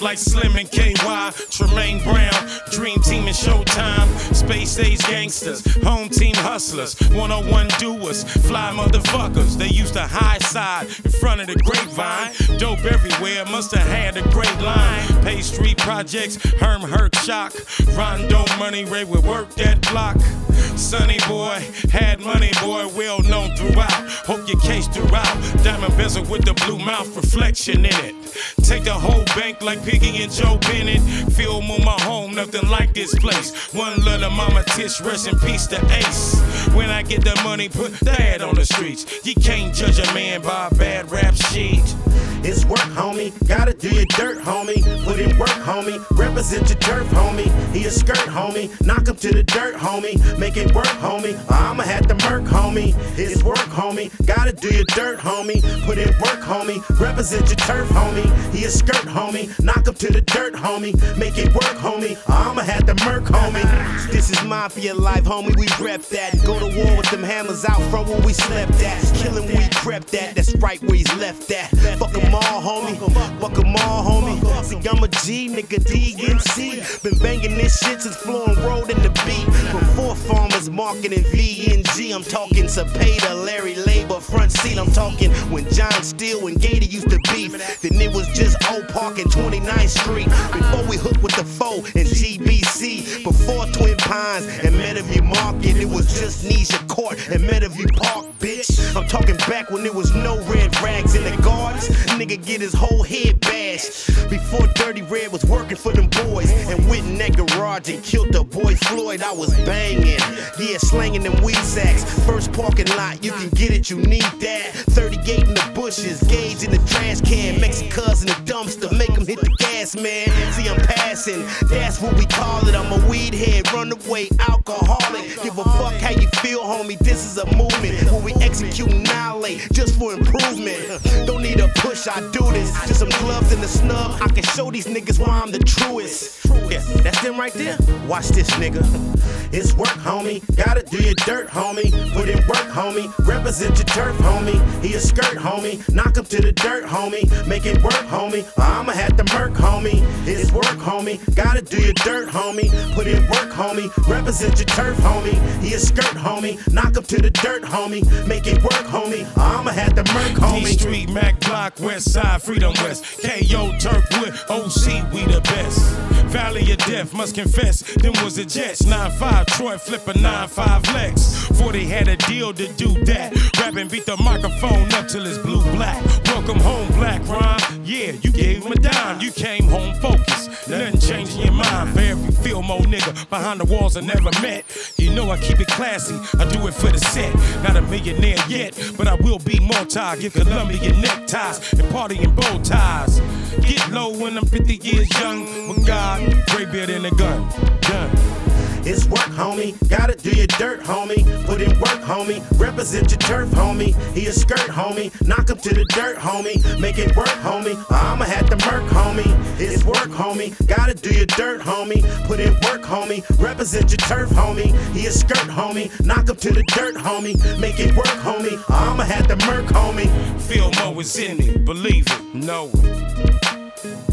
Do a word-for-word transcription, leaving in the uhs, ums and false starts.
like Slim and K Y, Tremaine Brown, Dream Team and Showtime, Space Age Gangsters, Home Team Hustlers, one oh one doers, fly motherfuckers. They used to high side in front of the grapevine. Dope everywhere, must have had a great line. Pay Street Projects, Herm Herc Shock, Rondo Money Ray would work that block. Sonny Boy, had money boy, well known throughout. Hope your case throughout. Diamond bezel with the blue mouth reflection in it. Take the whole bank like Piggy and Joe Bennett. Film on my home, nothing like this place. One little mama Tish, rest in peace to Ace. When I get the money, put that on the streets. You can't judge a man by a bad rap sheet. It's work, homie. Gotta do your dirt, homie. Put in work, homie. Represent your turf, homie. He a skirt, homie. Knock him to the dirt, homie. Make it work, homie. Or I'ma have to murk, homie. It's work, homie. Gotta do your dirt, homie. Put in work, homie. Represent your turf, homie. He a skirt, homie. Knock him to the dirt, homie. Make it work, homie. Or I'ma have to murk, homie. This is mafia life, homie. We rep that. Go to war with them hammers out front where we slept at. Killing we crept at. That's right where he's left at. Fuck him all, homie. Fuck them all, homie. See, I'm a G, nigga, D M C. Been banging this shit since Florin Road in the beat. Before Farmers Market and V N G. I'm talking Cepeda, Larry Labor, front seat. I'm talking when John Steele and Gator used to beef. Then it was just Old Park and twenty-ninth Street. Before we hooked with the foe and G B C. Before Twin Pines and Meadowview Market. It was just Nisha Court and Meadowview Park, bitch. I'm talking back when there was no red rags in the gardens. Nigga get his whole head bashed. Before Dirty Red was working for them boys and went in that garage and killed the boy Floyd. I was banging, yeah, slanging them weed sacks. First parking lot, you can get it, you need that. thirty-eight in the bushes, gauge in the trash can, Mexicans in the dumpster, make them hit the gas, man. See, I'm passing, that's what we call it. I'm a weed head, runaway alcoholic. Give a fuck how you feel, homie. This is a movement where we execute and annihilate just for improvement. Don't need a push, I do this. Just some gloves and a snub. I can show these niggas why I'm the truest. Yeah, that's them right there. Watch this, nigga. It's work, homie. Gotta do your dirt, homie. Put in work, homie. Represent your turf, homie. He a skirt, homie. Knock him to the dirt, homie. Make it work, homie. Or I'ma have to murk, homie. It's work, homie. Gotta do your dirt, homie. Put in work, homie. Represent your turf, homie. He a skirt, homie. Knock him to the dirt, homie. Make it work, homie. Or I'ma have to murk, homie. D Street, Mac Block, West Side, Freedom West. K O, Turkwood, O C, we the best. Valley of Death, must confess, them was the Jets. nine five, Troy flip a nine five Lex. forty had a deal to do that. Rapping beat the microphone up till it's blue black. Welcome home, Black Ron. Yeah, you gave him a dime. You came home focused. Nothing changed in your mind. For every Fillmore nigga behind the walls I never met. You know I keep it classy. I do it for the set. Not a millionaire yet, but I will be multi. Give Columbia neckties and party in bow ties. Get low when I'm fifty years young. With God, gray beard and a gun. Done. It's work, homie. Gotta do your dirt, homie. Put in work, homie. Represent your turf, homie. He a skirt, homie. Knock him to the dirt, homie. Make it work, homie. Or I'ma have to murk, homie. It's work, homie. Gotta do your dirt, homie. Put in work, homie. Represent your turf, homie. He a skirt, homie. Knock him to the dirt, homie. Make it work, homie. Or I'ma have to murk, homie. Feel more is in me. Believe it. Know it.